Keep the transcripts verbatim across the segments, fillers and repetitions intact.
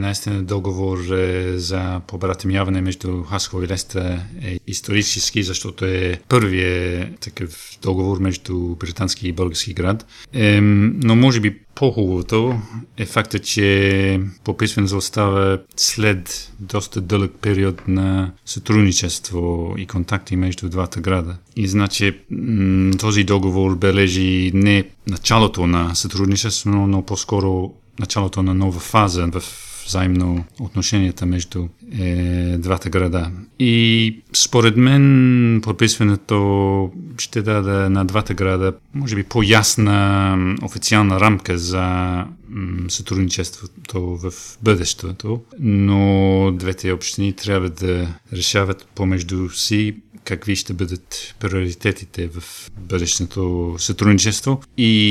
Наистина договор за побратимяване между Хасково и Лестър е исторически, защото е първият такъв договор между британски и български град. Е, но може би по-хубавото е факта, че подписването остава след доста дълъг период на сътрудничество и контакти между двата града. И значи този договор бележи не началото на сътрудничество, но по-скоро началото на нова фаза в взаимно отношенията между е, двата града. И според мен подписването ще даде на двата града може би по-ясна официална рамка за м, сътрудничеството в бъдещето, но двете общини трябва да решават помежду си какви ще бъдат приоритетите в бъдещето сътрудничество.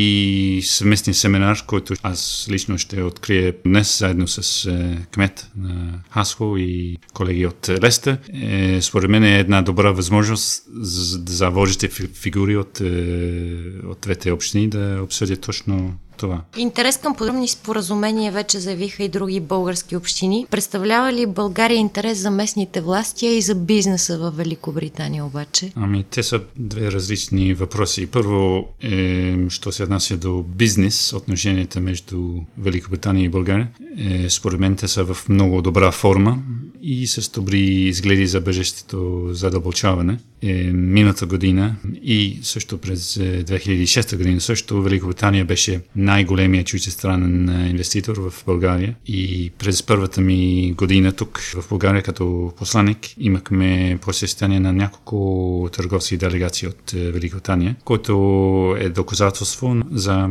И съвместния семинар, който аз лично ще открия днес заедно с е, кмет на Хасково и колеги от Лестър, е, според мен е една добра възможност за, за водещите фигури от, е, от двете общини да обсъдят точно това. Интерес към подобни споразумения вече заявиха и други български общини. Представлява ли България интерес за местните власти, а и за бизнеса в Великобритания обаче? Ами, те са две различни въпроси. Първо, е, що се отнася до бизнес, отношенията между Великобритания и България. Е, според мен те са в много добра форма и с добри изгледи за бъдещето задълбочаване. Е, миналата година и също през две хиляди и шеста година също Великобритания беше най-големият чуждестранен инвеститор в България. И през първата ми година тук в България като посланик имахме посещение на няколко търговски делегации от Великобритания, което е доказателство за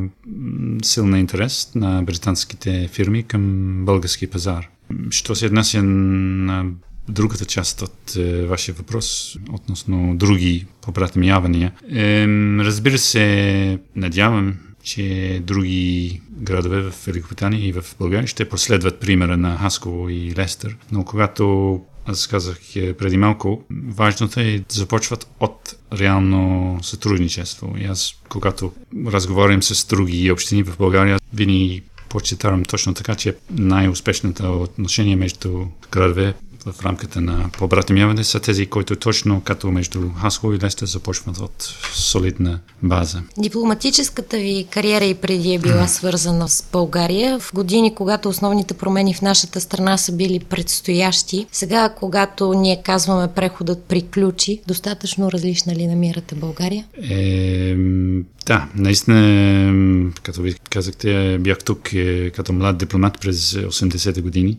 силна интерес на британските фирми към български пазар. Що се отнася на другата част от е, вашия въпрос относно други побратимявания, е, разбира се, надявам, че други градове в Великобритания и в България ще последват примера на Хасково и Лестър. Но когато аз казах преди малко, важното е да започват от реално сътрудничество. И аз, когато разговарям с други общини в България, винаги почитавам точно така, че най-успешното отношение между градове в рамката на побратимяване са тези, които точно като между Хасково и Лестър започват от солидна база. Дипломатическата ви кариера и преди е била свързана с България. В години, когато основните промени в нашата страна са били предстоящи, сега, когато ние казваме преходът приключи, достатъчно различна ли намирате България? Е, да, наистина, като ви казахте, бях тук е, като млад дипломат през осемдесетте години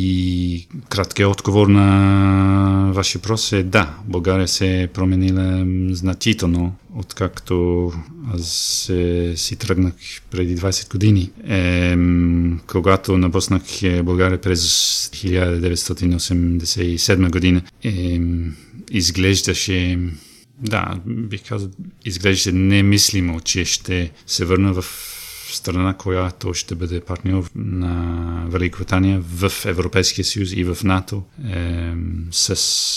и краткият отговор на вашия въпрос е да, България се е променила значително, откакто аз е, си тръгнах преди двайсет години. Е, когато напуснах България през хиляда деветстотин осемдесет и седма година, е, изглеждаше Да, бих казал, изглежда немислимо, че ще се върна в страна, която ще бъде партньор на Великобритания в Европейския съюз и в НАТО е, с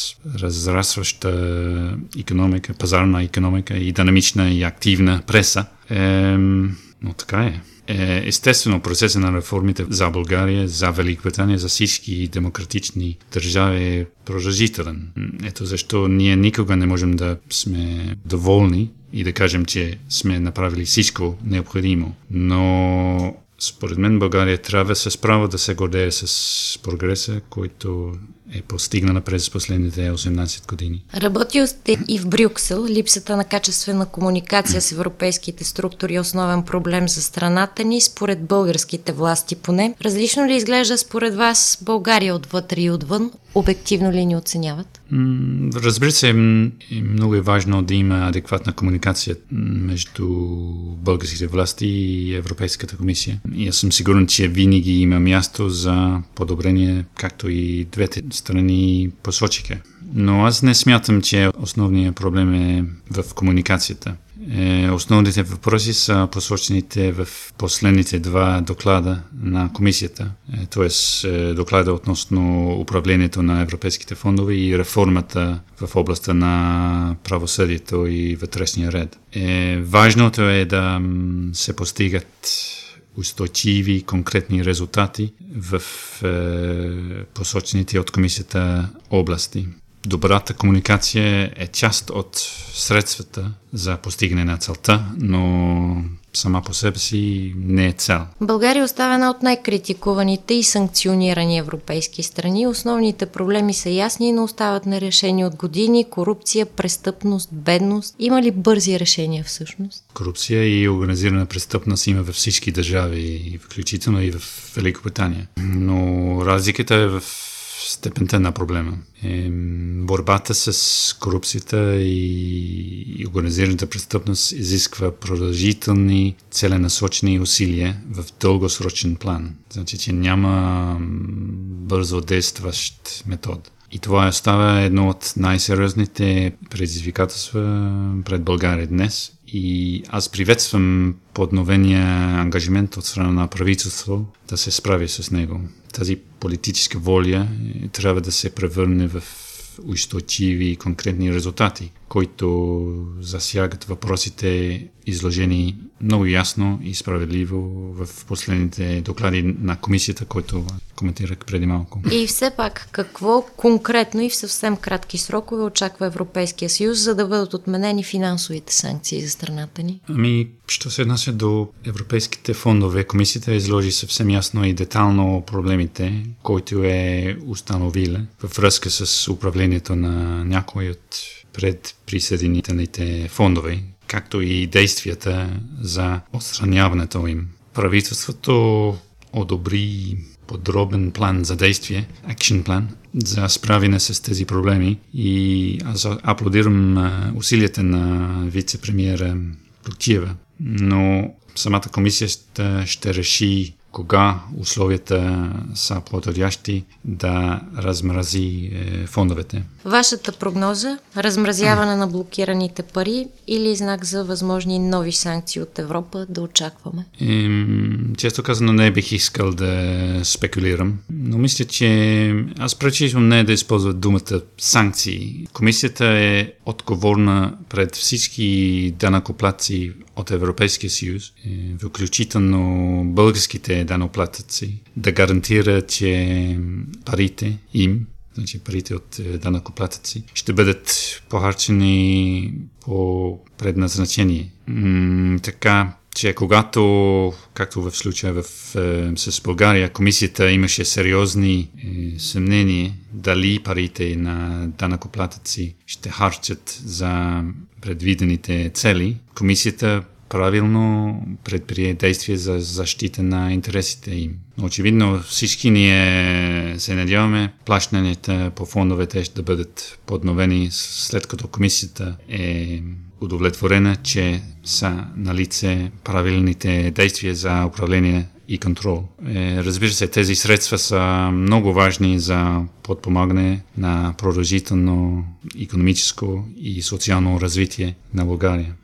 разрастваща икономика, пазарна икономика и динамична и активна преса. Е, но така е. Естествено, процесът на реформите за България, за Великобритания, за всички демократични държави е продължителен. Ето защо ние никога не можем да сме доволни и да кажем, че сме направили всичко необходимо. Но според мен България трябва с право да се гордее с прогреса, който е постигнана през последните осемнайсет години. Работил сте и в Брюксел. Липсата на качествена комуникация с европейските структури е основен проблем за страната ни, според българските власти поне. Различно ли изглежда според вас България отвътре и отвън? Обективно ли ни оценяват? Разбира се, много е важно да има адекватна комуникация между българските власти и Европейската комисия. И аз съм сигурен, че винаги има място за подобрение, както и двете страни посочиха. Но аз не смятам, че основният проблем е в комуникацията. Е, основните въпроси са посочените в последните два доклада на комисията, е, т.е. доклада относно управлението на европейските фондове и реформата в областта на правосъдието и вътрешния ред. Е, важното е да се постигат устойчиви, конкретни резултати в е, посочените от комисията области. Добрата комуникация е част от средствата за постигане на целта, но сама по себе си не е цел. България остава една от най-критикуваните и санкционирани европейски страни. Основните проблеми са ясни, но остават нерешени от години. Корупция, престъпност, бедност. Има ли бързи решения всъщност? Корупция и организирана престъпност има във всички държави, включително и в Великобритания. Но разликата е в степента на проблема. Е, борбата с корупцията и организираната престъпност изисква продължителни, целенасочени усилия в дългосрочен план. Значи, че няма бързо действащ метод. И това става едно от най-сериозните предизвикателства пред България днес. И аз приветствам подновения ангажимент от страна на правителство да се справи с него. Тази политическа воля трябва да се превърне в устойчиви и конкретни резултати, които засягат въпросите, изложени много ясно и справедливо в последните доклади на комисията, който коментирах преди малко. И все пак, какво конкретно и в съвсем кратки срокове очаква Европейския съюз, за да бъдат отменени финансовите санкции за страната ни? Ами, що се отнася до европейските фондове, комисията изложи съвсем ясно и детално проблемите, които е установила във връзка с управлението на някои от предприсъединителните фондове, както и действията за отстраняването им. Правителството одобри подробен план за действие, action plan, за справяне с тези проблеми и аз аплодирам усилията на вице-премиера Плугчиева, но самата комисия ще, ще реши кога условията са подходящи да размрази е, фондовете. Вашата прогноза? Размразяване на блокираните пари или знак за възможни нови санкции от Европа да очакваме? Ем, често казано не бих искал да спекулирам, но мисля, че аз предпочитам не да използвам думата санкции. Комисията е отговорна пред всички данъкоплатци от Европейския съюз, включително българските данъкоплатци, да гарантира, че парите им, значи парите от данъкоплатци, ще бъдат похарчени по предназначение. М- така, че когато, както в случая в, е, с България, комисията имаше сериозни е, съмнения дали парите на данъкоплатци ще харчат за предвидените цели, комисията правилно предприе действия за защита на интересите им. Очевидно всички ние се надяваме плащанията по фондовете ще бъдат подновени след като комисията е удовлетворена, че са налице правилните действия за управление и контрол. Е, разбира се, тези средства са много важни за подпомагане на продължително икономическо и социално развитие на България.